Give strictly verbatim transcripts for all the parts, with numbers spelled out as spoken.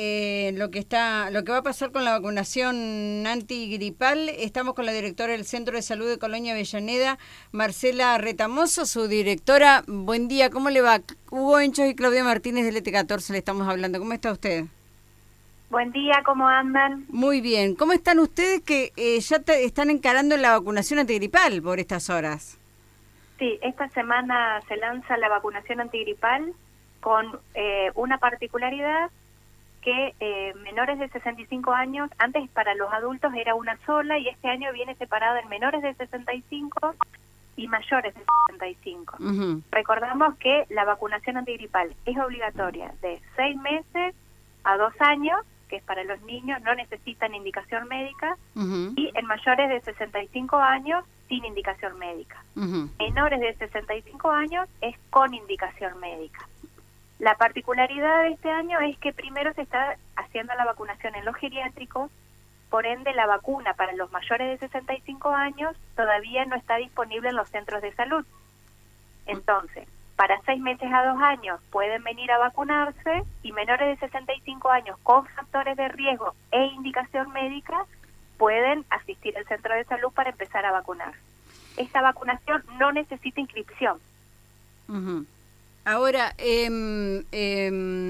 eh, lo que está, lo que va a pasar con la vacunación antigripal. Estamos con la directora del Centro de Salud de Colonia Avellaneda, Marcela Retamoso, su directora. Buen día, ¿cómo le va? Hugo Enchos y Claudia Martínez del E T catorce le estamos hablando. ¿Cómo está usted? Buen día, ¿cómo andan? Muy bien. ¿Cómo están ustedes que eh, ya te, están encarando la vacunación antigripal por estas horas? Sí, esta semana se lanza la vacunación antigripal con eh, una particularidad que eh, menores de sesenta y cinco años, antes para los adultos era una sola y este año viene separada en menores de sesenta y cinco y mayores de sesenta y cinco. Uh-huh. Recordamos que la vacunación antigripal es obligatoria de seis meses a dos años, que es para los niños, no necesitan indicación médica, uh-huh. y en mayores de sesenta y cinco años sin indicación médica. Uh-huh. Menores de sesenta y cinco años es con indicación médica. La particularidad de este año es que primero se está haciendo la vacunación en los geriátricos, por ende la vacuna para los mayores de sesenta y cinco años todavía no está disponible en los centros de salud. Entonces, para seis meses a dos años pueden venir a vacunarse y menores de sesenta y cinco años con factores de riesgo e indicación médica pueden asistir al centro de salud para empezar a vacunar. Esta vacunación no necesita inscripción. Uh-huh. Ahora, eh, eh,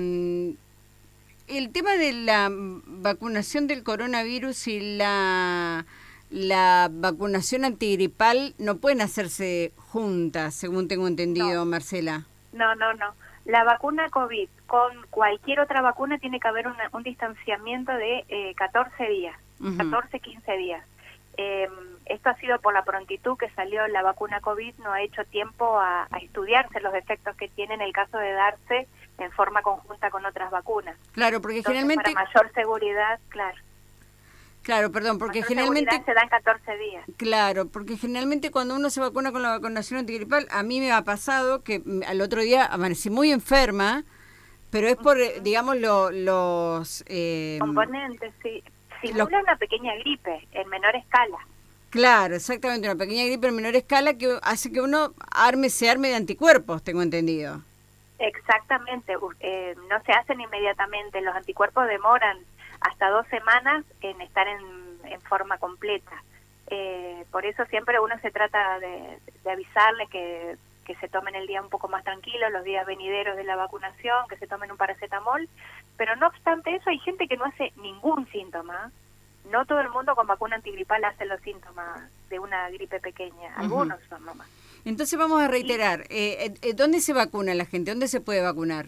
el tema de la vacunación del coronavirus y la, la vacunación antigripal no pueden hacerse juntas, según tengo entendido, no. Marcela. No, no, no. La vacuna COVID con cualquier otra vacuna tiene que haber una, un distanciamiento de eh, catorce días, uh-huh. catorce, quince días. Eh, esto ha sido por la prontitud que salió la vacuna COVID, no ha hecho tiempo a, a estudiarse los efectos que tiene en el caso de darse en forma conjunta con otras vacunas. Claro, porque Entonces, generalmente... para mayor seguridad, claro. Claro, perdón, porque mayor generalmente... se dan catorce días. Claro, porque generalmente cuando uno se vacuna con la vacunación antigripal, a mí me ha pasado que al otro día amanecí muy enferma, pero es por, uh-huh. digamos, lo, los... Eh, componentes, sí. Simula una pequeña gripe en menor escala. Claro, exactamente, una pequeña gripe en menor escala que hace que uno arme, se arme de anticuerpos, tengo entendido. Exactamente, eh, no se hacen inmediatamente, los anticuerpos demoran hasta dos semanas en estar en, en forma completa. Eh, por eso siempre uno se trata de, de avisarles que, que se tomen el día un poco más tranquilo, los días venideros de la vacunación, que se tomen un paracetamol, pero no obstante eso hay gente que no hace ningún síntoma. No todo el mundo con vacuna antigripal hace los síntomas de una gripe pequeña, algunos uh-huh. son nomás. Entonces vamos a reiterar, eh, eh, ¿dónde se vacuna la gente? ¿Dónde se puede vacunar?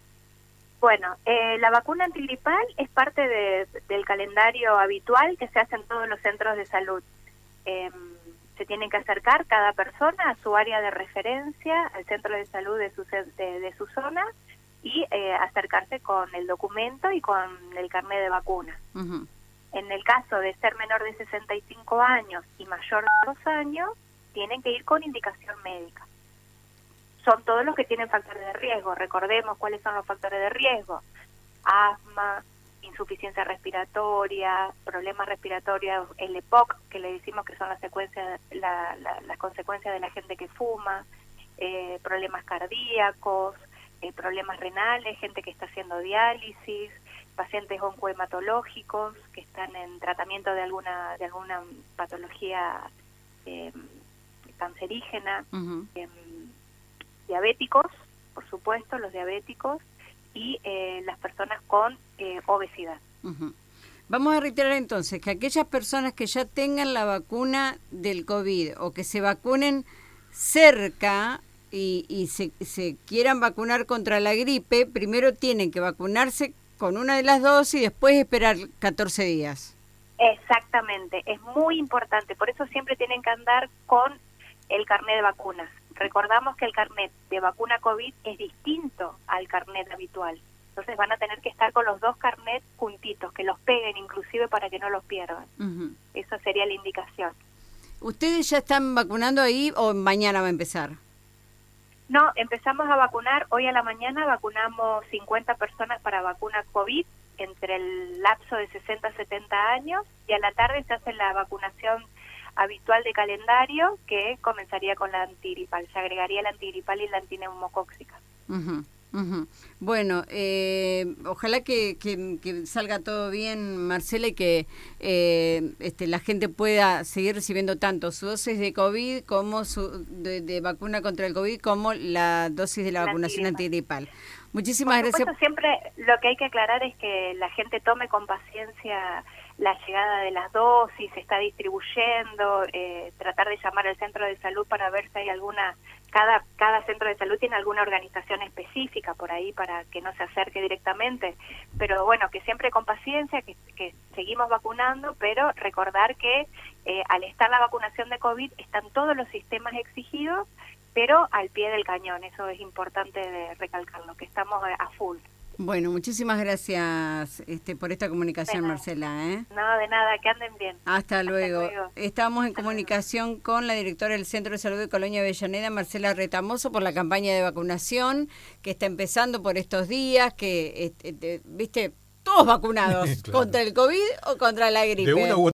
Bueno, eh, la vacuna antigripal es parte de, del calendario habitual que se hace en todos los centros de salud. Eh, se tienen que acercar cada persona a su área de referencia, al centro de salud de su, de, de su zona, y eh, acercarse con el documento y con el carnet de vacuna. Uh-huh. En el caso de ser menor de sesenta y cinco años y mayor de dos años, tienen que ir con indicación médica. Son todos los que tienen factores de riesgo. Recordemos cuáles son los factores de riesgo. Asma, insuficiencia respiratoria, problemas respiratorios, el E P O C, que le decimos que son las secuencias, la, la, las consecuencias de la gente que fuma, eh, problemas cardíacos, eh, problemas renales, gente que está haciendo diálisis, pacientes oncohematológicos que están en tratamiento de alguna de alguna patología eh, cancerígena, uh-huh. eh, diabéticos, por supuesto, los diabéticos, y eh, las personas con eh, obesidad. Uh-huh. Vamos a reiterar entonces que aquellas personas que ya tengan la vacuna del COVID o que se vacunen cerca y, y se, se quieran vacunar contra la gripe, primero tienen que vacunarse con una de las dos y después esperar catorce días. Exactamente, es muy importante, por eso siempre tienen que andar con el carnet de vacunas. Recordamos que el carnet de vacuna COVID es distinto al carnet habitual, entonces van a tener que estar con los dos carnets juntitos, que los peguen inclusive para que no los pierdan. Uh-huh. Eso sería la indicación. ¿Ustedes ya están vacunando ahí o mañana va a empezar? No, empezamos a vacunar, hoy a la mañana vacunamos cincuenta personas para vacuna COVID entre el lapso de sesenta a setenta años y a la tarde se hace la vacunación habitual de calendario que comenzaría con la antigripal, se agregaría la antigripal y la antineumocóxica. Uh-huh. Uh-huh. Bueno, eh, ojalá que, que, que salga todo bien, Marcela, y que eh, este, la gente pueda seguir recibiendo tanto su dosis de COVID como su de, de vacuna contra el COVID como la dosis de la, la vacunación antigripal. Muchísimas Por supuesto, gracias. Siempre lo que hay que aclarar es que la gente tome con paciencia la llegada de las dosis, se está distribuyendo, eh, tratar de llamar al centro de salud para ver si hay alguna, cada, cada centro de salud tiene alguna organización específica por ahí para que no se acerque directamente, pero bueno, que siempre con paciencia, que, que seguimos vacunando, pero recordar que eh, al estar la vacunación de COVID están todos los sistemas exigidos, pero al pie del cañón, eso es importante de recalcarlo, que estamos a full. Bueno, muchísimas gracias este, por esta comunicación, Marcela. ¿eh? No, de nada, que anden bien. Hasta, Hasta luego. luego. Estamos en Hasta comunicación luego. con la directora del Centro de Salud de Colonia Avellaneda, Marcela Retamoso, por la campaña de vacunación que está empezando por estos días, que, este, viste, todos vacunados, claro. contra el COVID o contra la gripe. De una u